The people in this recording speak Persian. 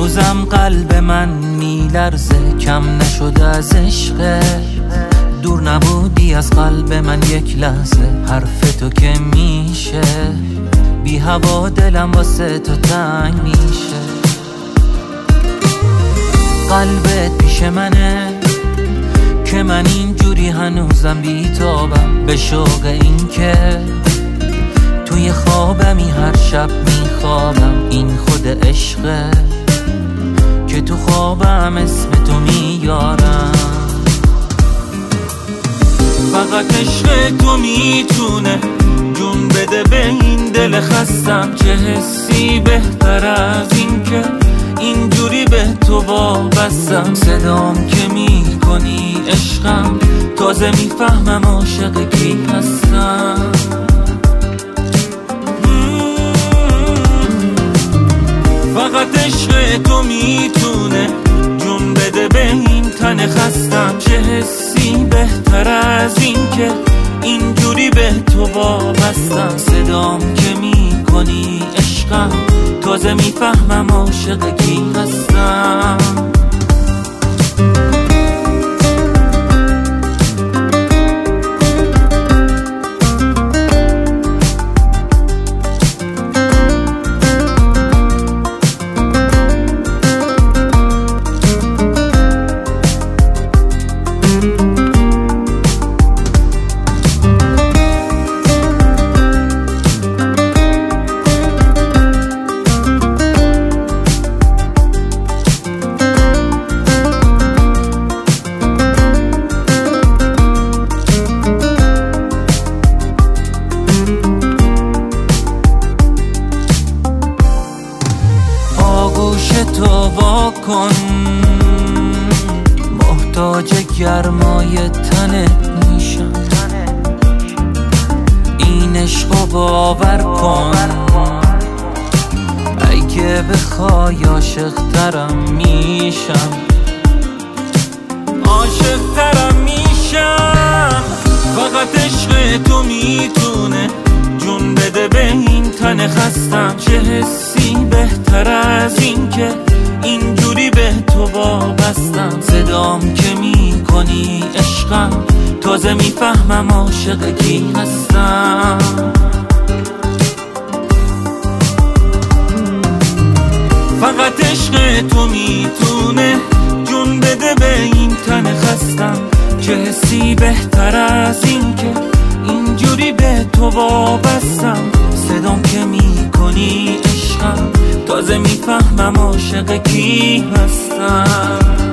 هنوزم قلب من میلرزه، کم نشده از عشق. دور نبودی از قلب من یک لحظه، حرف تو که میشه بی هوا دلم واسه تو تنگ میشه. قلبت پیش منه که من اینجوری هنوزم بیتابم، به شوق این که توی خوابمی هر شب میخوابم. این خود عشقه که تو خوابم اسم تو میارم. فقط عشق تو میتونه جون بده به این دل خستم. چه حسی بهتر از این که اینجوری به تو وابستم. صدام که میکنی عشقم، تازه میفهمم عاشق کی هستم. فقط عشق تو میتونه جون بده به این تن خستم. چه حسی بهتر از این که اینجوری به تو وابستم. صدام که میکنی عشقم، تازه میفهمم عاشق کی هستم. تو واکن، محتاج گرمای تنت میشم. این عشقو باور کن، اگه بخوای عاشق ترم میشم. عاشق ترم میشم. فقط عشق تو میتونه جون بده به این تن خستم. چه حسی بهتر از این که اینجوری به تو وابستم. صدام که میکنی عشقم، تازه میفهمم عاشق کی هستم. فقط عشق تو میتونه جون بده به این تن خستم. چه حسی بهتر از این که اینجوری به تو وابستم. صدام که میکنی عشقم، تازه میفهمم عاشق کی هستم.